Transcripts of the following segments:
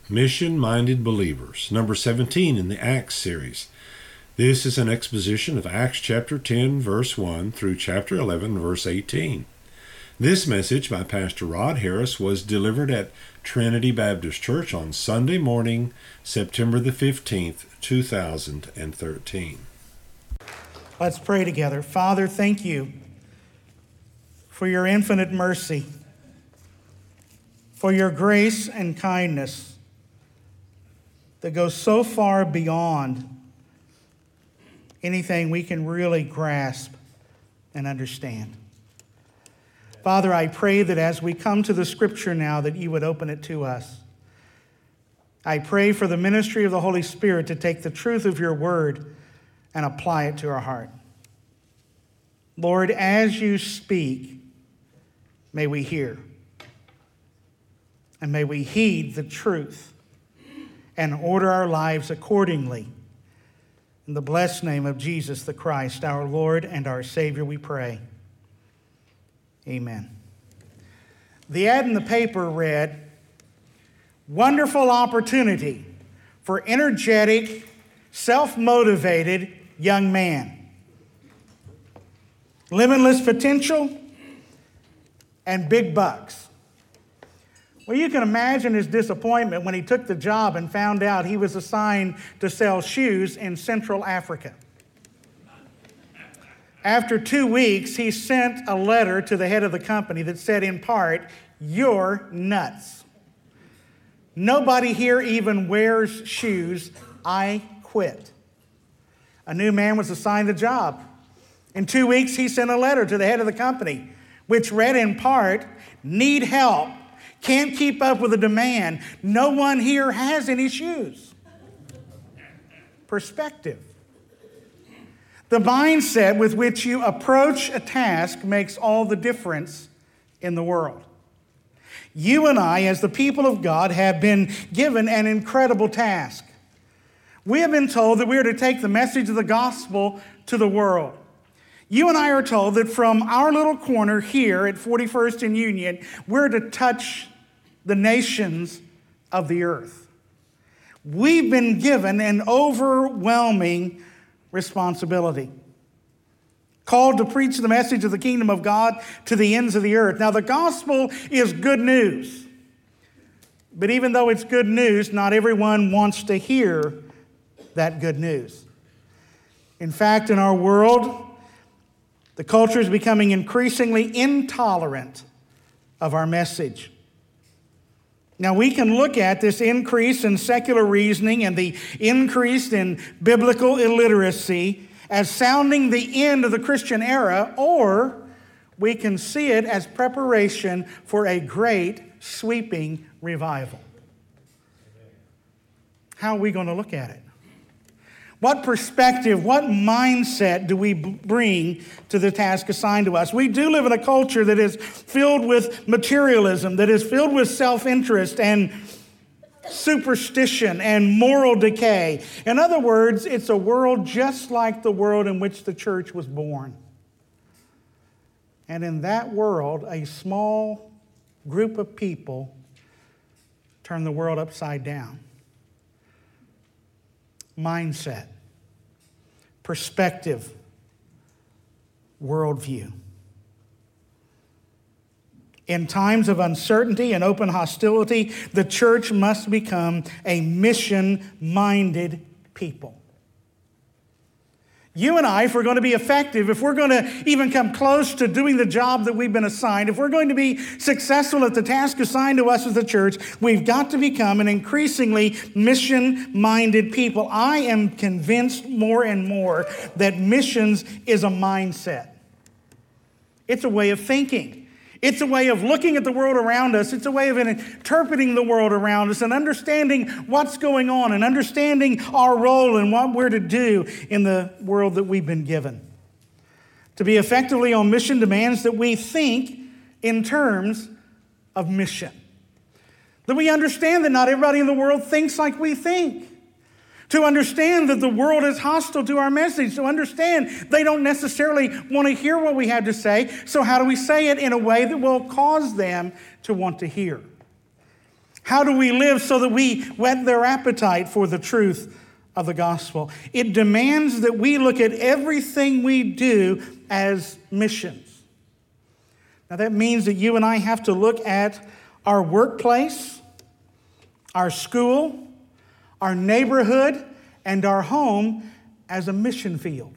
Mission-Minded Believers, number 17 in the Acts series. This is an exposition of Acts chapter 10, verse 1 through chapter 11, verse 18. This message by Pastor Rod Harris was delivered at Trinity Baptist Church on Sunday morning, September the 15th, 2013. Let's pray together. Father, thank you for your infinite mercy, for your grace and kindness that goes so far beyond anything we can really grasp and understand. Father, I pray that as we come to the Scripture now, that you would open it to us. I pray for the ministry of the Holy Spirit to take the truth of your word and apply it to our heart. Lord, as you speak, may we hear. And may we heed the truth and order our lives accordingly. In the blessed name of Jesus the Christ, our Lord and our Savior, we pray. Amen. The ad in the paper read, "Wonderful opportunity for energetic, self-motivated young man. Limitless potential and big bucks." Well, you can imagine his disappointment when he took the job and found out he was assigned to sell shoes in Central Africa. After 2 weeks, he sent a letter to the head of the company that said, in part, "You're nuts. Nobody here even wears shoes. I quit." A new man was assigned the job. In 2 weeks, he sent a letter to the head of the company, which read in part, "Need help. Can't keep up with the demand. No one here has any shoes." Perspective. The mindset with which you approach a task makes all the difference in the world. You and I, as the people of God, have been given an incredible task. We have been told that we are to take the message of the gospel to the world. You and I are told that from our little corner here at 41st and Union, we're to touch the nations of the earth. We've been given an overwhelming responsibility, called to preach the message of the kingdom of God to the ends of the earth. Now, the gospel is good news, but even though it's good news, not everyone wants to hear that good news. In fact, in our world, the culture is becoming increasingly intolerant of our message. Now, we can look at this increase in secular reasoning and the increase in biblical illiteracy as sounding the end of the Christian era, or we can see it as preparation for a great sweeping revival. How are we going to look at it? What perspective, what mindset do we bring to the task assigned to us? We do live in a culture that is filled with materialism, that is filled with self-interest and superstition and moral decay. In other words, it's a world just like the world in which the church was born. And in that world, a small group of people turn the world upside down. Mindset, perspective, worldview. In times of uncertainty and open hostility, the church must become a mission-minded people. You and I, if we're going to be effective, if we're going to even come close to doing the job that we've been assigned, if we're going to be successful at the task assigned to us as the church, we've got to become an increasingly mission-minded people. I am convinced more and more that missions is a mindset. It's a way of thinking. It's a way of looking at the world around us. It's a way of interpreting the world around us and understanding what's going on and understanding our role and what we're to do in the world that we've been given. To be effectively on mission demands that we think in terms of mission. That we understand that not everybody in the world thinks like we think. To understand that the world is hostile to our message. To understand they don't necessarily want to hear what we have to say. So how do we say it in a way that will cause them to want to hear? How do we live so that we whet their appetite for the truth of the gospel? It demands that we look at everything we do as missions. Now that means that you and I have to look at our workplace, our school, our neighborhood, and our home as a mission field.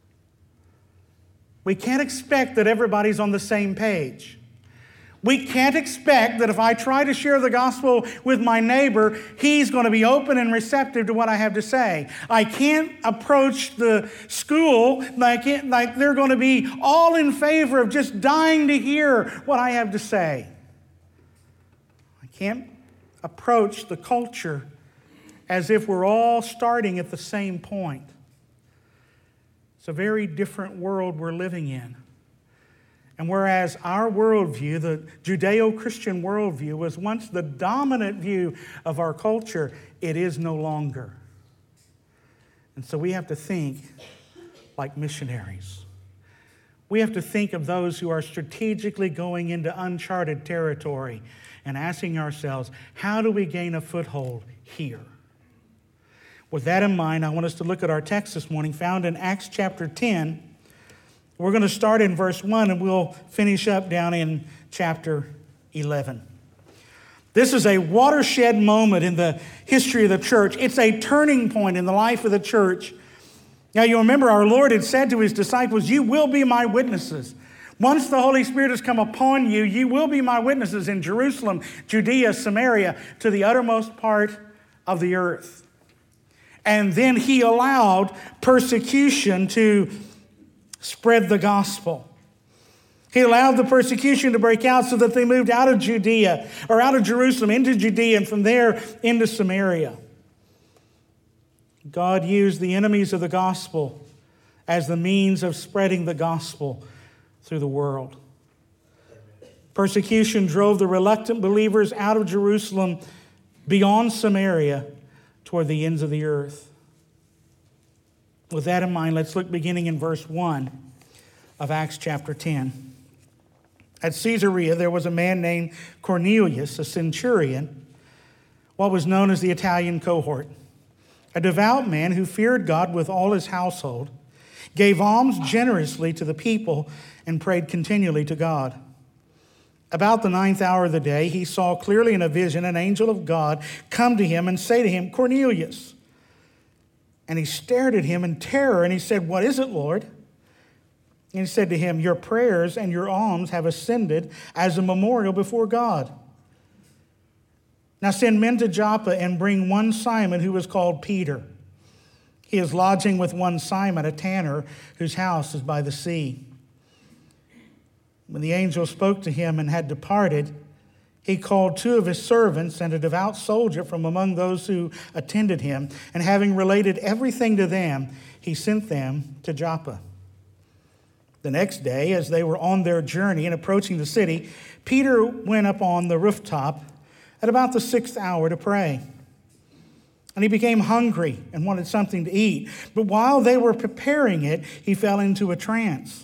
We can't expect that everybody's on the same page. We can't expect that if I try to share the gospel with my neighbor, he's going to be open and receptive to what I have to say. I can't approach the school like they're going to be all in favor of just dying to hear what I have to say. I can't approach the culture as if we're all starting at the same point. It's a very different world we're living in. And whereas our worldview, the Judeo-Christian worldview, was once the dominant view of our culture, it is no longer. And so we have to think like missionaries. We have to think of those who are strategically going into uncharted territory and asking ourselves, how do we gain a foothold here? With that in mind, I want us to look at our text this morning found in Acts chapter 10. We're going to start in verse 1 and we'll finish up down in chapter 11. This is a watershed moment in the history of the church. It's a turning point in the life of the church. Now you remember our Lord had said to his disciples, you will be my witnesses. Once the Holy Spirit has come upon you, you will be my witnesses in Jerusalem, Judea, Samaria, to the uttermost part of the earth. And then he allowed persecution to spread the gospel. He allowed the persecution to break out so that they moved out of Judea, or out of Jerusalem into Judea, and from there into Samaria. God used the enemies of the gospel as the means of spreading the gospel through the world. Persecution drove the reluctant believers out of Jerusalem beyond Samaria toward the ends of the earth. With that in mind, let's look beginning in verse 1 of Acts chapter 10. At Caesarea, there was a man named Cornelius, a centurion, what was known as the Italian cohort, a devout man who feared God with all his household, gave alms generously to the people, and prayed continually to God. About the 9th hour of the day, he saw clearly in a vision an angel of God come to him and say to him, Cornelius. And he stared at him in terror, and he said, what is it, Lord? And he said to him, your prayers and your alms have ascended as a memorial before God. Now send men to Joppa and bring one Simon who is called Peter. He is lodging with one Simon, a tanner, whose house is by the sea. When the angel spoke to him and had departed, he called 2 of his servants and a devout soldier from among those who attended him, and having related everything to them, he sent them to Joppa. The next day, as they were on their journey and approaching the city, Peter went up on the rooftop at about the 6th hour to pray. And he became hungry and wanted something to eat. But while they were preparing it, he fell into a trance.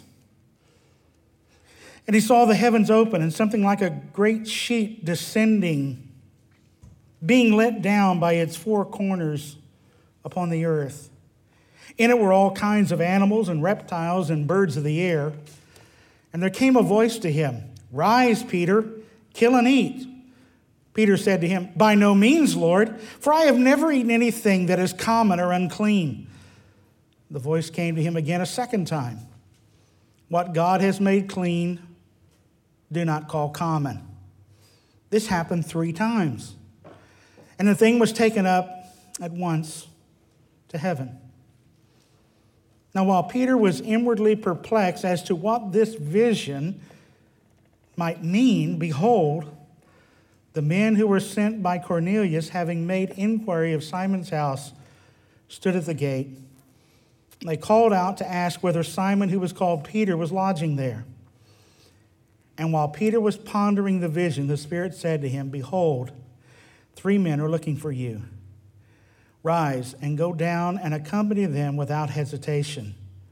And he saw the heavens open and something like a great sheet descending, being let down by its 4 corners upon the earth. In it were all kinds of animals and reptiles and birds of the air. And there came a voice to him, rise, Peter, kill and eat. Peter said to him, by no means, Lord, for I have never eaten anything that is common or unclean. The voice came to him again a second time. What God has made clean, do not call common. This happened 3 times. And the thing was taken up at once to heaven. Now, while Peter was inwardly perplexed as to what this vision might mean, behold, the men who were sent by Cornelius, having made inquiry of Simon's house, stood at the gate. They called out to ask whether Simon, who was called Peter, was lodging there. And while Peter was pondering the vision, the Spirit said to him, behold, 3 men are looking for you. Rise and go down and accompany them without hesitation,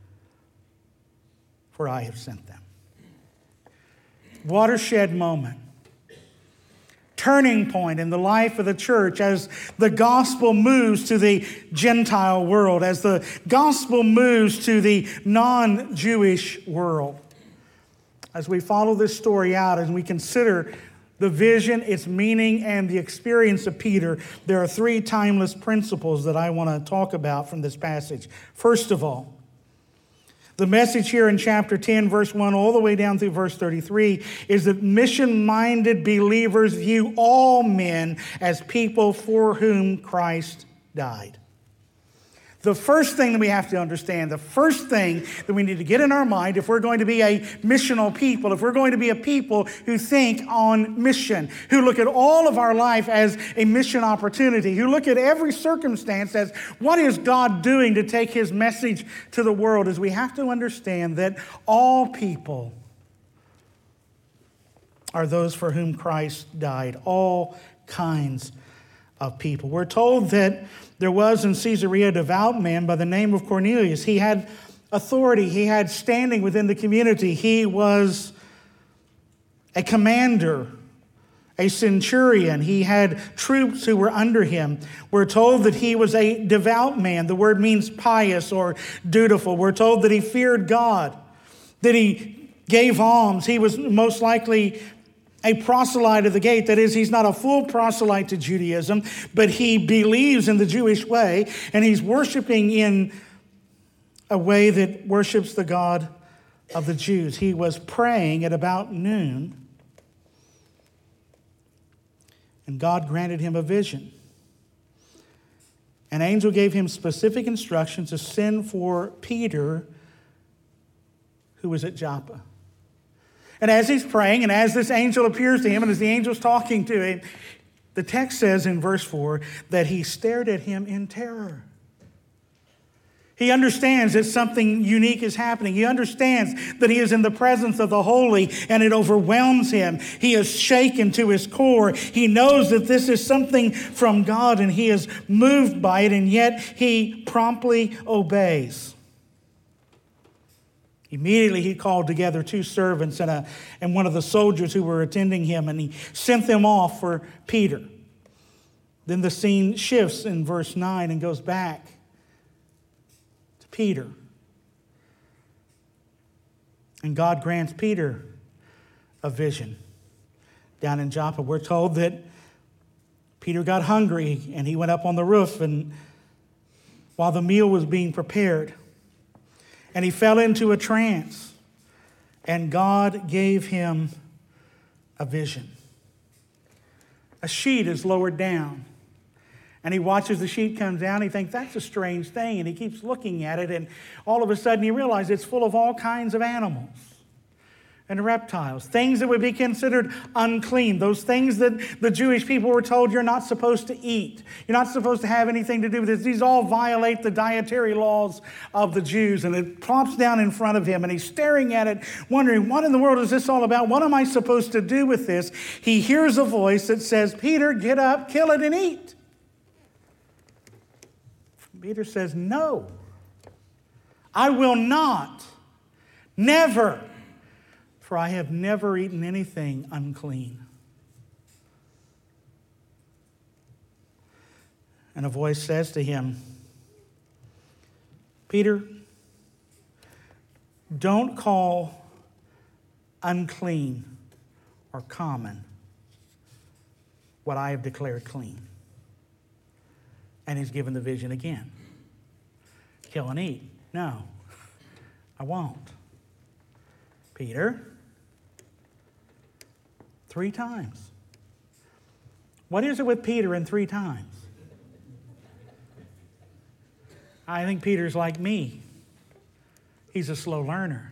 for I have sent them. Watershed moment. turning point in the life of the church as the gospel moves to the Gentile world, as the gospel moves to the non-Jewish world. As we follow this story out, as we consider the vision, its meaning, and the experience of Peter, there are three timeless principles that I want to talk about from this passage. First of all, the message here in chapter 10, verse 1, all the way down through verse 33, is that mission-minded believers view all men as people for whom Christ died. The first thing that we have to understand, the first thing that we need to get in our mind if we're going to be a missional people, if we're going to be a people who think on mission, who look at all of our life as a mission opportunity, who look at every circumstance as what is God doing to take his message to the world, is we have to understand that all people are those for whom Christ died, all kinds of people. We're told that there was in Caesarea a devout man by the name of Cornelius. He had authority. He had standing within the community. He was a commander, a centurion. He had troops who were under him. We're told that he was a devout man. The word means pious or dutiful. We're told that he feared God, that he gave alms. He was most likely a proselyte of the gate. That is, he's not a full proselyte to Judaism, but he believes in the Jewish way, and he's worshiping in a way that worships the God of the Jews. He was praying at about noon, and God granted him a vision. An angel gave him specific instructions to send for Peter, who was at Joppa. And as he's praying, and as this angel appears to him, and as the angel's talking to him, the text says in verse 4 that he stared at him in terror. He understands that something unique is happening. He understands that he is in the presence of the holy, and it overwhelms him. He is shaken to his core. He knows that this is something from God, and he is moved by it, and yet he promptly obeys. Immediately he called together two servants and one of the soldiers who were attending him, and he sent them off for Peter. Then the scene shifts in verse 9 and goes back to Peter. And God grants Peter a vision. Down in Joppa, we're told that Peter got hungry and he went up on the roof, and while the meal was being prepared, and he fell into a trance, and God gave him a vision. A sheet is lowered down, and he watches the sheet come down. He thinks, that's a strange thing, and he keeps looking at it, and all of a sudden he realizes it's full of all kinds of animals and reptiles, things that would be considered unclean, those things that the Jewish people were told you're not supposed to eat. You're not supposed to have anything to do with this. These all violate the dietary laws of the Jews. And it plops down in front of him, and he's staring at it, wondering, what in the world is this all about? What am I supposed to do with this? He hears a voice that says, Peter, get up, kill it, and eat. Peter says, no, I will not, never. For I have never eaten anything unclean. And a voice says to him, Peter, don't call unclean or common what I have declared clean. And he's given the vision again. Kill and eat. No, I won't. Peter, 3 times. What is it with Peter in 3 times? I think Peter's like me. He's a slow learner.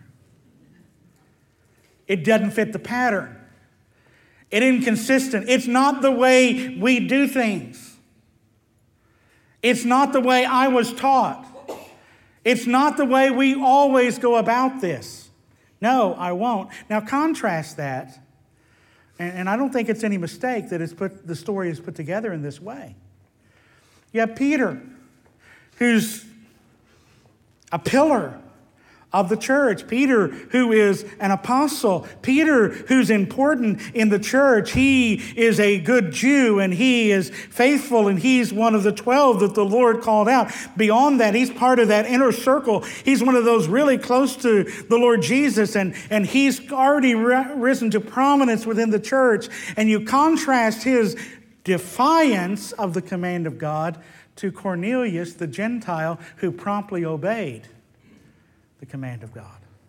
It doesn't fit the pattern. It's inconsistent. It's not the way we do things. It's not the way I was taught. It's not the way we always go about this. No, I won't. Now contrast that. And I don't think it's any mistake that the story is put together in this way. You have Peter, who's a pillar of the church. Peter, who is an apostle. Peter, who's important in the church. He is a good Jew and he is faithful and he's one of the 12 that the Lord called out. Beyond that, he's part of that inner circle. He's one of those really close to the Lord Jesus and he's already risen to prominence within the church. And you contrast his defiance of the command of God to Cornelius, the Gentile, who promptly obeyed the command of God.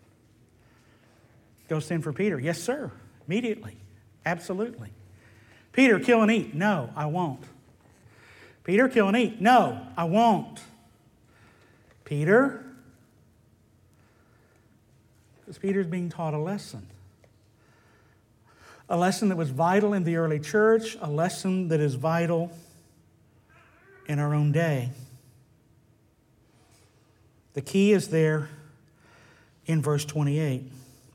Go send for Peter. Yes, sir. Immediately. Absolutely. Peter, kill and eat. No, I won't. Peter, kill and eat. No, I won't. Peter, because Peter's being taught a lesson. A lesson that was vital in the early church, a lesson that is vital in our own day. The key is there in verse 28.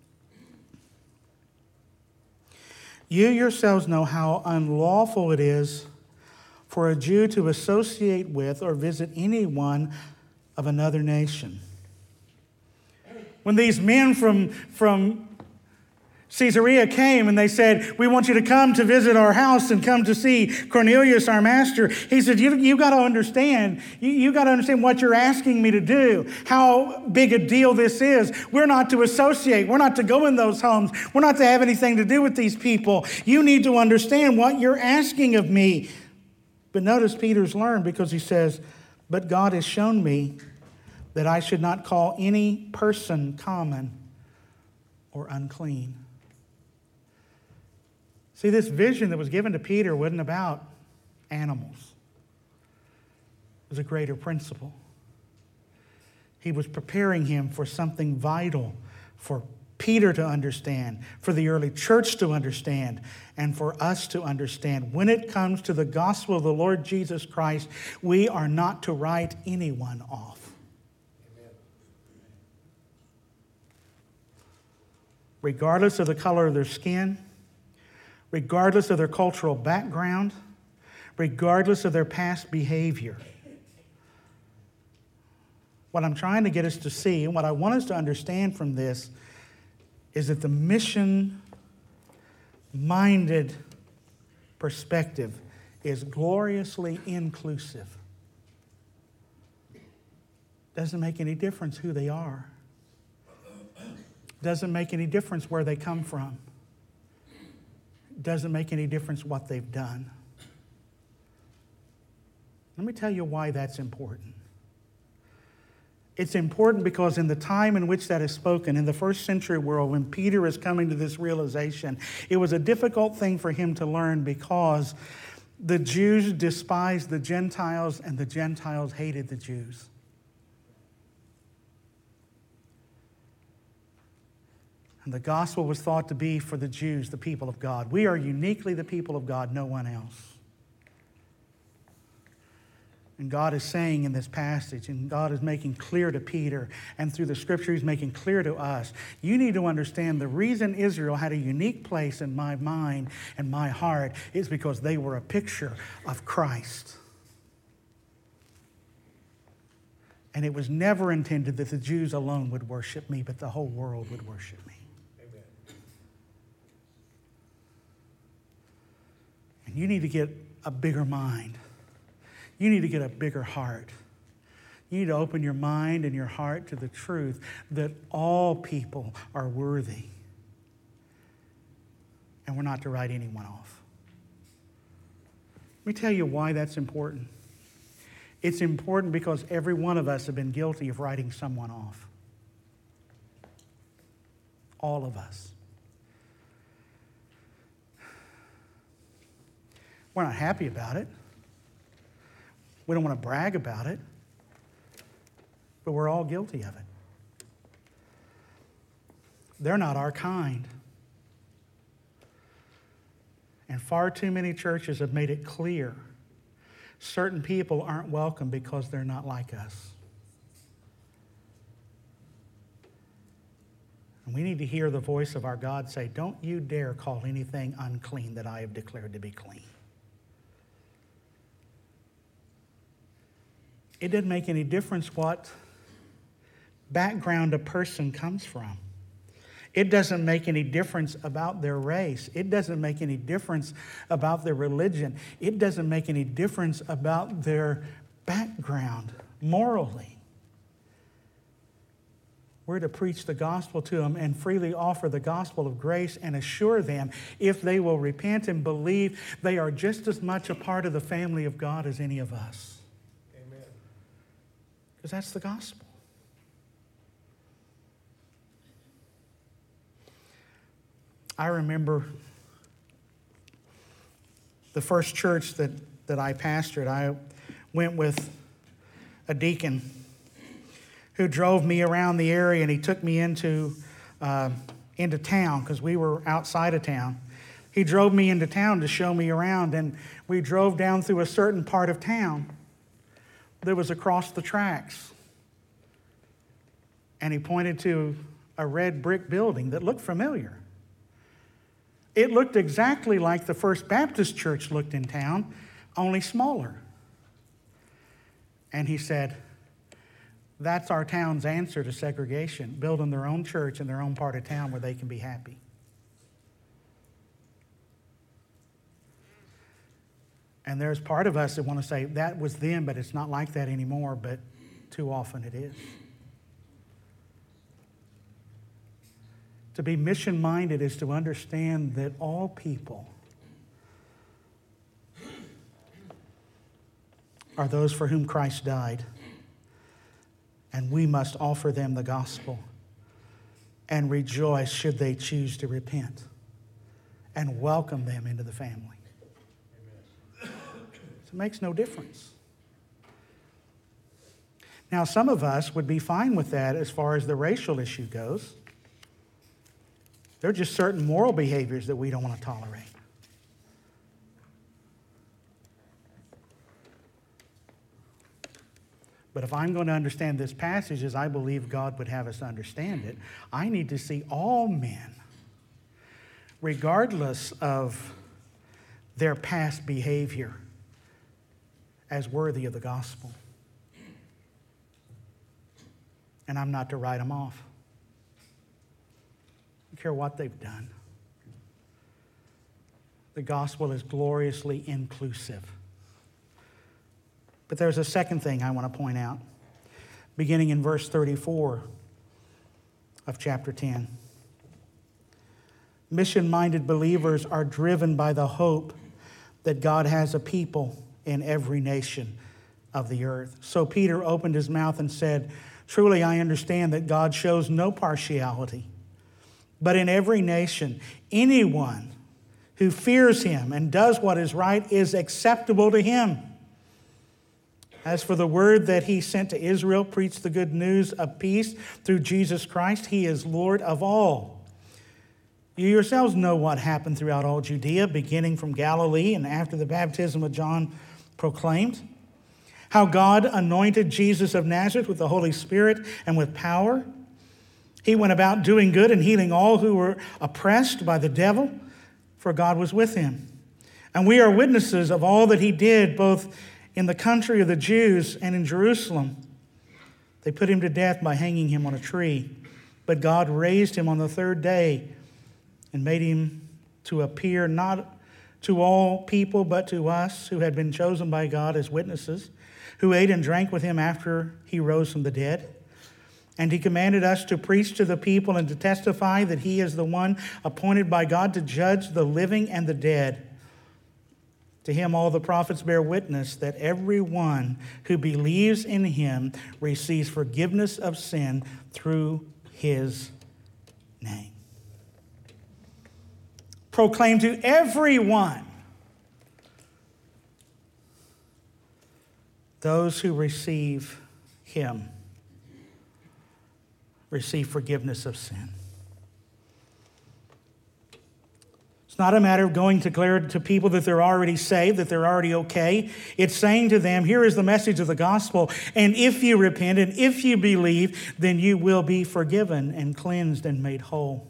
You yourselves know how unlawful it is for a Jew to associate with or visit anyone of another nation. When these men from Caesarea came and they said, we want you to come to visit our house and come to see Cornelius, our master. He said, you got to understand. You got to understand what you're asking me to do, how big a deal this is. We're not to associate. We're not to go in those homes. We're not to have anything to do with these people. You need to understand what you're asking of me. But notice Peter's learned because he says, but God has shown me that I should not call any person common or unclean. See, this vision that was given to Peter wasn't about animals. It was a greater principle. He was preparing him for something vital for Peter to understand, for the early church to understand, and for us to understand. When it comes to the gospel of the Lord Jesus Christ, we are not to write anyone off. Amen. Regardless of the color of their skin, regardless of their cultural background, regardless of their past behavior. What I'm trying to get us to see, and what I want us to understand from this, is that the mission-minded perspective is gloriously inclusive. Doesn't make any difference who they are. Doesn't make any difference where they come from. Doesn't make any difference what they've done. Let me tell you why that's important. It's important because in the time in which that is spoken, in the first century world, when Peter is coming to this realization, it was a difficult thing for him to learn because the Jews despised the Gentiles and the Gentiles hated the Jews. And the gospel was thought to be for the Jews, the people of God. We are uniquely the people of God, no one else. And God is saying in this passage, and God is making clear to Peter, and through the scripture he's making clear to us, you need to understand the reason Israel had a unique place in my mind and my heart is because they were a picture of Christ. And it was never intended that the Jews alone would worship me, but the whole world would worship me. Amen. And you need to get a bigger mind. You need to get a bigger heart. You need to open your mind and your heart to the truth that all people are worthy. And we're not to write anyone off. Let me tell you why that's important. It's important because every one of us have been guilty of writing someone off. All of us. We're not happy about it. We don't want to brag about it, but we're all guilty of it. They're not our kind. And far too many churches have made it clear certain people aren't welcome because they're not like us. And we need to hear the voice of our God say, don't you dare call anything unclean that I have declared to be clean. It doesn't make any difference what background a person comes from. It doesn't make any difference about their race. It doesn't make any difference about their religion. It doesn't make any difference about their background morally. We're to preach the gospel to them and freely offer the gospel of grace and assure them, if they will repent and believe, they are just as much a part of the family of God as any of us. Amen. Because that's the gospel. I remember the first church that I pastored. I went with a deacon who drove me around the area, and he took me into town because we were outside of town. He drove me into town to show me around, and we drove down through a certain part of town that was across the tracks. And he pointed to a red brick building that looked familiar. It looked exactly like the First Baptist Church looked in town, only smaller. And he said, that's our town's answer to segregation, building their own church in their own part of town where they can be happy. And there's part of us that want to say, that was then, but it's not like that anymore, but too often it is. To be mission-minded is to understand that all people are those for whom Christ died, and we must offer them the gospel and rejoice should they choose to repent and welcome them into the family. So it makes no difference. Now, some of us would be fine with that as far as the racial issue goes. There are just certain moral behaviors that we don't want to tolerate. But if I'm going to understand this passage as I believe God would have us understand it, I need to see all men, regardless of their past behavior, as worthy of the gospel. And I'm not to write them off. I don't care what they've done. The gospel is gloriously inclusive. But there's a second thing I want to point out, beginning in verse 34 of chapter 10. Mission-minded believers are driven by the hope that God has a people in every nation of the earth. So Peter opened his mouth and said, truly I understand that God shows no partiality, but in every nation, anyone who fears him and does what is right is acceptable to him. As for the word that he sent to Israel, preach the good news of peace through Jesus Christ. He is Lord of all. You yourselves know what happened throughout all Judea, beginning from Galilee and after the baptism of John proclaimed, how God anointed Jesus of Nazareth with the Holy Spirit and with power. He went about doing good and healing all who were oppressed by the devil, for God was with him. And we are witnesses of all that he did, both in the country of the Jews and in Jerusalem. They put him to death by hanging him on a tree. But God raised him on the third day and made him to appear not to all people, but to us who had been chosen by God as witnesses, who ate and drank with him after he rose from the dead. And he commanded us to preach to the people and to testify that he is the one appointed by God to judge the living and the dead. To him all the prophets bear witness that everyone who believes in him receives forgiveness of sin through his name. Proclaim to everyone, those who receive him receive forgiveness of sin. It's not a matter of going to declare to people that they're already saved, that they're already okay. It's saying to them, here is the message of the gospel, and if you repent and if you believe, then you will be forgiven and cleansed and made whole.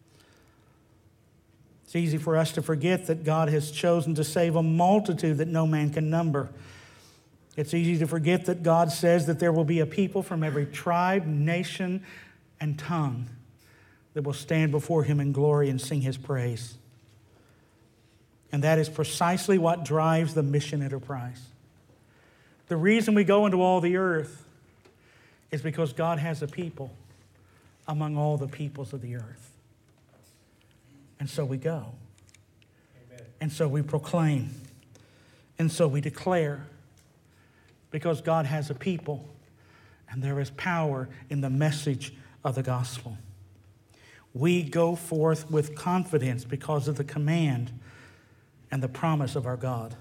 It's easy for us to forget that God has chosen to save a multitude that no man can number. It's easy to forget that God says that there will be a people from every tribe, nation, and tongue that will stand before him in glory and sing his praise. And that is precisely what drives the mission enterprise. The reason we go into all the earth is because God has a people among all the peoples of the earth. And so we go. Amen. And so we proclaim. And so we declare. Because God has a people, and there is power in the message of the gospel. We go forth with confidence because of the command and the promise of our God.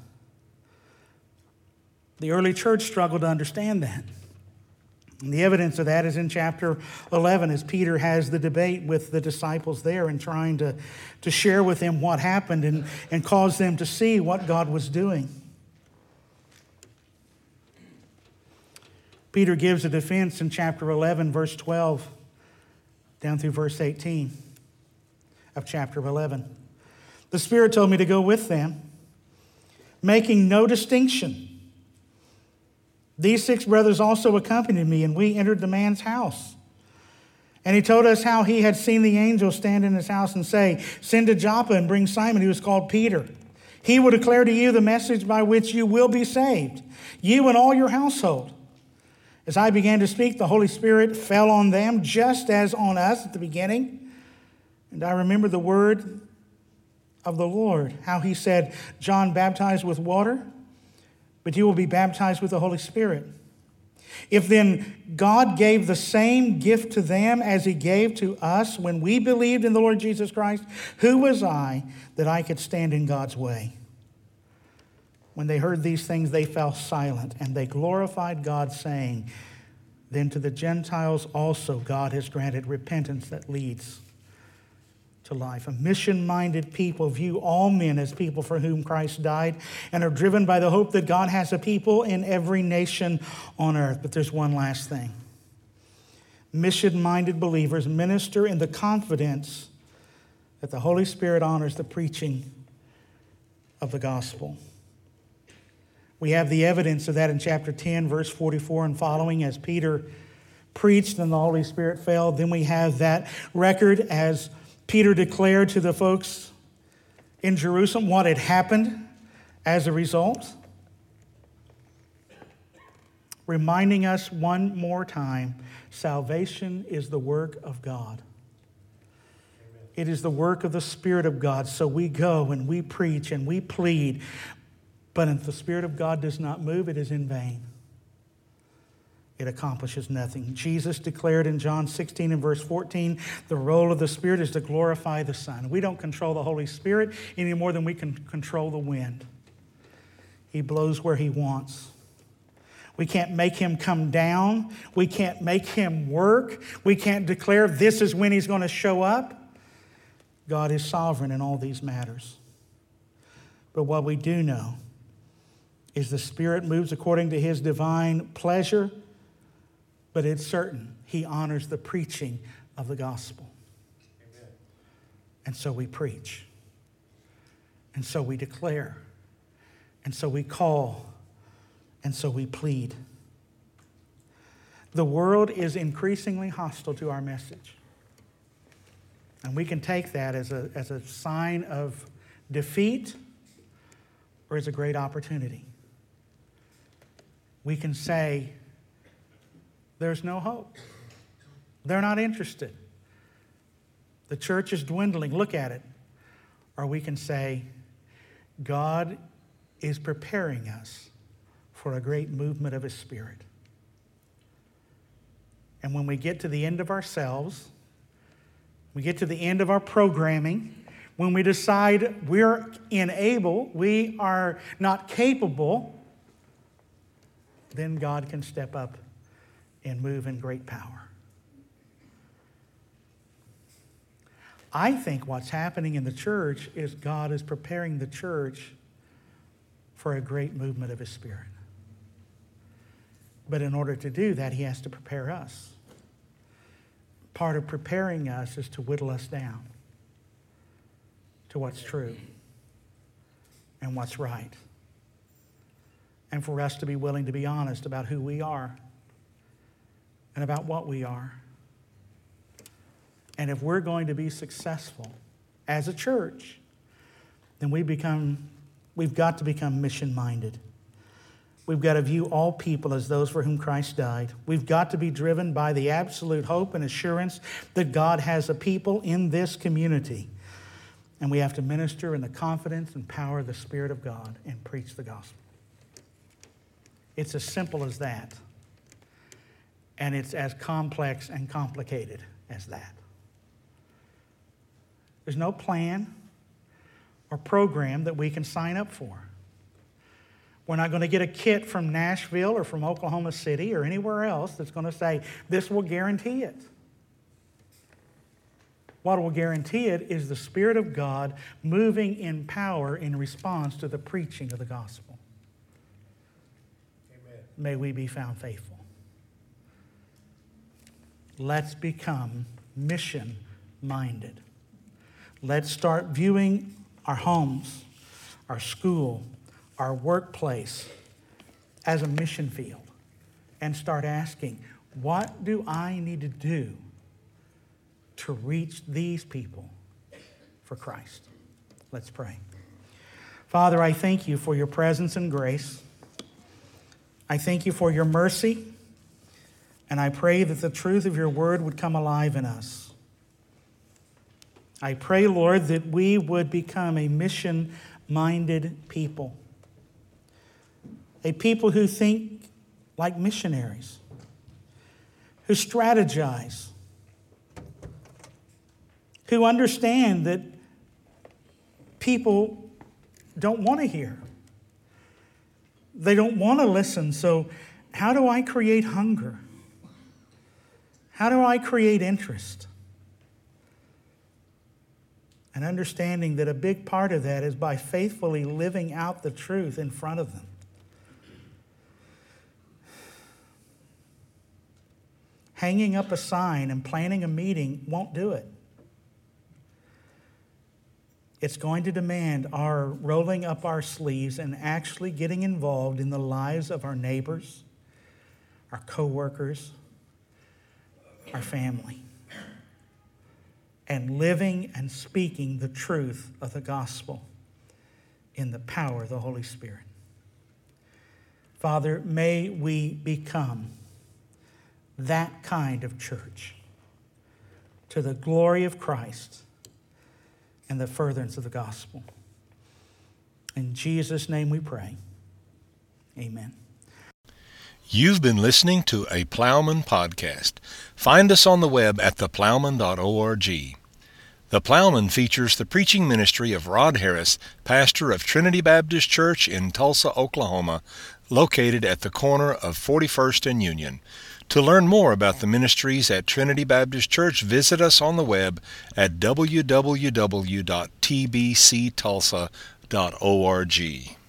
The early church struggled to understand that. And the evidence of that is in chapter 11 as Peter has the debate with the disciples there and trying to share with them what happened and cause them to see what God was doing. Peter gives a defense in chapter 11, verse 12, down through verse 18 of chapter 11. The Spirit told me to go with them, making no distinction. These 6 brothers also accompanied me, and we entered the man's house. And he told us how he had seen the angel stand in his house and say, "Send to Joppa and bring Simon, who is called Peter. He will declare to you the message by which you will be saved, you and all your household." As I began to speak, the Holy Spirit fell on them just as on us at the beginning. And I remember the word of the Lord, how he said, "John baptized with water, but you will be baptized with the Holy Spirit." If then God gave the same gift to them as he gave to us when we believed in the Lord Jesus Christ, who was I that I could stand in God's way? When they heard these things, they fell silent, and they glorified God, saying, "Then to the Gentiles also God has granted repentance that leads to life." A mission-minded people view all men as people for whom Christ died and are driven by the hope that God has a people in every nation on earth. But there's one last thing. Mission-minded believers minister in the confidence that the Holy Spirit honors the preaching of the gospel. We have the evidence of that in chapter 10, verse 44 and following, as Peter preached and the Holy Spirit fell. Then we have that record as Peter declared to the folks in Jerusalem what had happened as a result, reminding us one more time, salvation is the work of God. Amen. It is the work of the Spirit of God. So we go and we preach and we plead. But if the Spirit of God does not move, it is in vain. It accomplishes nothing. Jesus declared in John 16 and verse 14, the role of the Spirit is to glorify the Son. We don't control the Holy Spirit any more than we can control the wind. He blows where he wants. We can't make him come down. We can't make him work. We can't declare this is when he's going to show up. God is sovereign in all these matters. But what we do know is the Spirit moves according to his divine pleasure, but it's certain he honors the preaching of the gospel. Amen. And so we preach. And so we declare. And so we call. And so we plead. The world is increasingly hostile to our message. And we can take that as a sign of defeat or as a great opportunity. We can say, there's no hope. They're not interested. The church is dwindling. Look at it. Or we can say, God is preparing us for a great movement of his Spirit. And when we get to the end of ourselves, we get to the end of our programming, when we decide we're unable, we are not capable, then God can step up and move in great power. I think what's happening in the church is God is preparing the church for a great movement of his Spirit. But in order to do that, he has to prepare us. Part of preparing us is to whittle us down to what's true and what's right and for us to be willing to be honest about who we are and about what we are. And if we're going to be successful as a church, then we've got to become mission-minded. We've got to view all people as those for whom Christ died. We've got to be driven by the absolute hope and assurance that God has a people in this community. And we have to minister in the confidence and power of the Spirit of God and preach the gospel. It's as simple as that. And it's as complex and complicated as that. There's no plan or program that we can sign up for. We're not going to get a kit from Nashville or from Oklahoma City or anywhere else that's going to say, this will guarantee it. What will guarantee it is the Spirit of God moving in power in response to the preaching of the gospel. Amen. May we be found faithful. Let's become mission-minded. Let's start viewing our homes, our school, our workplace as a mission field and start asking, what do I need to do to reach these people for Christ? Let's pray. Father, I thank you for your presence and grace. I thank you for your mercy, and I pray that the truth of your word would come alive in us. I pray, Lord, that we would become a mission-minded people. A people who think like missionaries, who strategize, who understand that people don't want to hear. They don't want to listen. So how do I create hunger? How do I create interest? And understanding that a big part of that is by faithfully living out the truth in front of them. Hanging up a sign and planning a meeting won't do it. It's going to demand our rolling up our sleeves and actually getting involved in the lives of our neighbors, our coworkers, our family, and living and speaking the truth of the gospel in the power of the Holy Spirit. Father, may we become that kind of church to the glory of Christ and the furtherance of the gospel. In Jesus' name we pray. Amen. You've been listening to a Plowman podcast. Find us on the web at theplowman.org. The Plowman features the preaching ministry of Rod Harris, pastor of Trinity Baptist Church in Tulsa, Oklahoma, located at the corner of 41st and Union. To learn more about the ministries at Trinity Baptist Church, visit us on the web at www.tbctulsa.org.